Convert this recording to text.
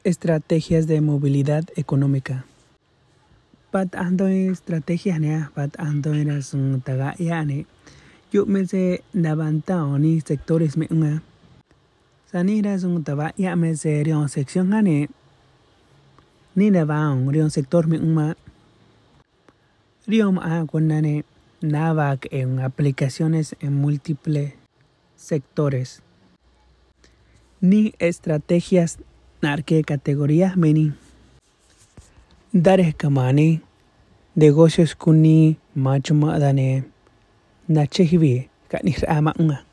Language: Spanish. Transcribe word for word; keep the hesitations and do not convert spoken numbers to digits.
Estrategias de movilidad económica. Pat ando estrategias ne pat ando eras un taga yani. Yo me se navanta oni sectores me una. Saniras un taba ya me se rion sección ane. Ni navang rion sector me una. Rion a kunane navak en aplicaciones en múltiples sectores. Ni estrategias narque categorías meni. Dares kamani negocios kuni machuma dane nachehivi kanir ama unga.